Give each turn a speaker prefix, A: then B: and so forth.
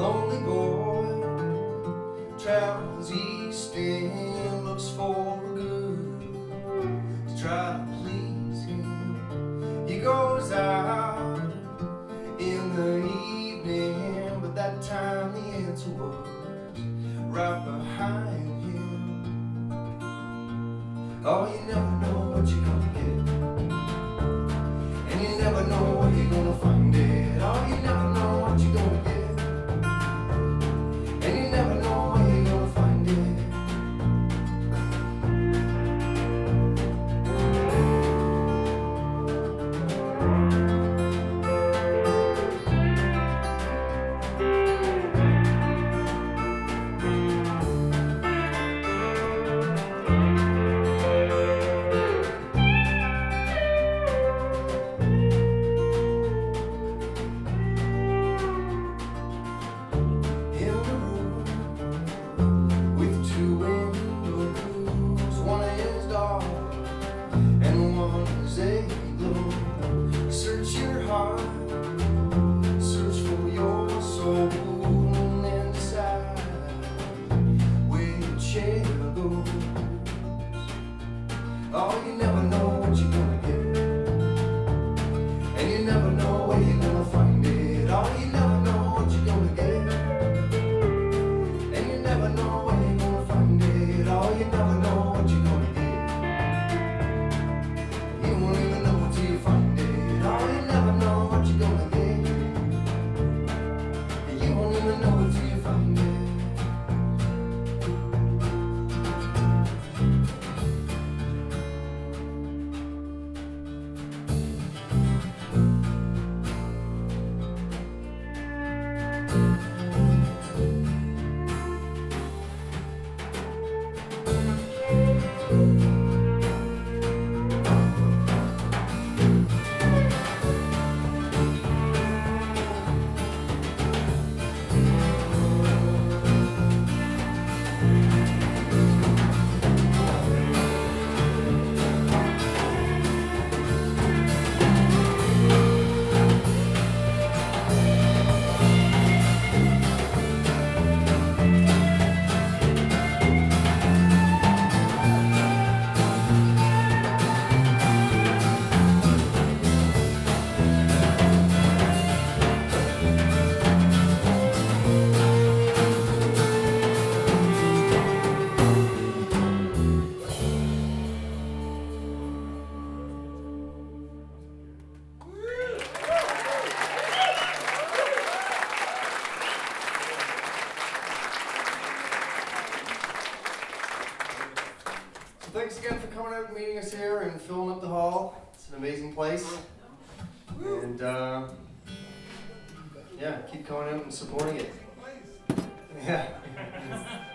A: lonely boy travels east and looks for a girl to try to please him. He goes out in the evening, but that time the answer was right behind him. Oh, you never know what you're gonna get, and you never know where you're gonna find it. Oh, you never know what you're gonna get, and you never know where you're gonna find it. Search your heart, search for your soul, and then decide where your chair goes. Oh, you never know what you're gonna get, and you never know where you're gonna find it. Oh, you never know what you're gonna get, and you never know where you're gonna find it. Oh, you never know what you're gonna get. You won't even know until you find it. Oh, you never know what you're gonna get, and you won't even know until you find it. Thanks again for coming out and meeting us here and filling up the hall. It's an amazing place. And yeah, keep coming out and supporting it. Yeah.